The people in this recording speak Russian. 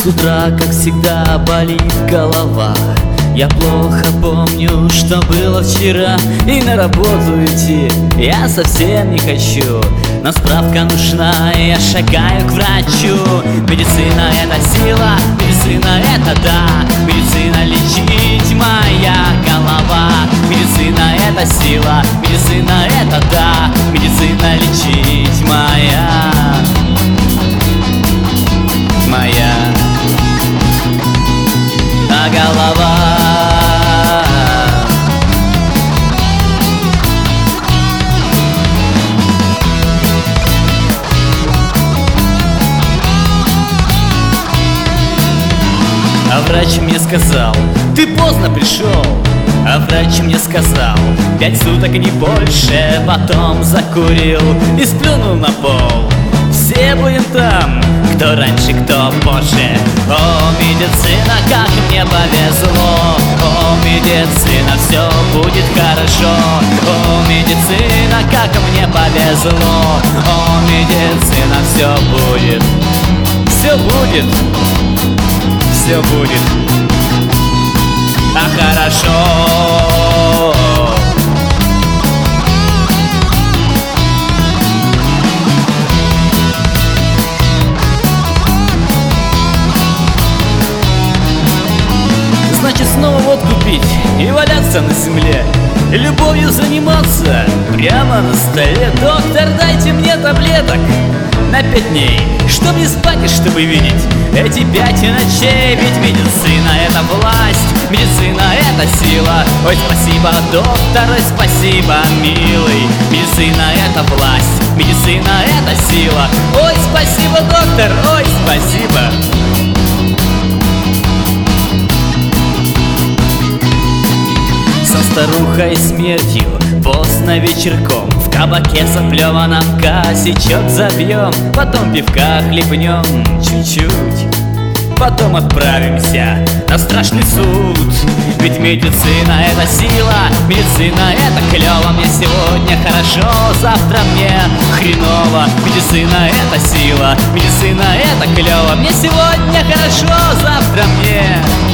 С утра, как всегда, болит голова. Я плохо помню, что было вчера. И на работу идти я совсем не хочу, но справка нужна, и я шагаю к врачу. Медицина — это сила, медицина — это да. Медицина — лечить моя голова. Медицина — это сила, медицина — это да. Медицина — лечить моя голова. А врач мне сказал: ты поздно пришел. А врач мне сказал: 5 суток, не больше. Потом закурил и сплюнул на пол. Все будем там, кто раньше, кто позже. О, медицина, как мне повезло. О, медицина, все будет хорошо. О, медицина, как мне повезло. О, медицина, все будет, все будет, все будет, а хорошо. Значит, снова водку пить и валяться на земле, любовью заниматься прямо на столе. Доктор, дайте мне таблеток на 5 дней, чтобы не спать и чтобы видеть эти 5 ночей. Ведь медицина — это власть, медицина — это сила. Ой, спасибо, доктор, ой, спасибо, милый. Медицина — это власть, медицина — это сила. Ой, спасибо, доктор, ой, спасибо. Со старухой смертью поздно вечерком в кабаке заплеванном косячок забьем. Потом пивка хлебнем чуть-чуть, потом отправимся на страшный суд. Ведь медицина — это сила, медицина — это клево. Мне сегодня хорошо, завтра мне хреново. Медицина — это сила, медицина — это клево. Мне сегодня хорошо, завтра мне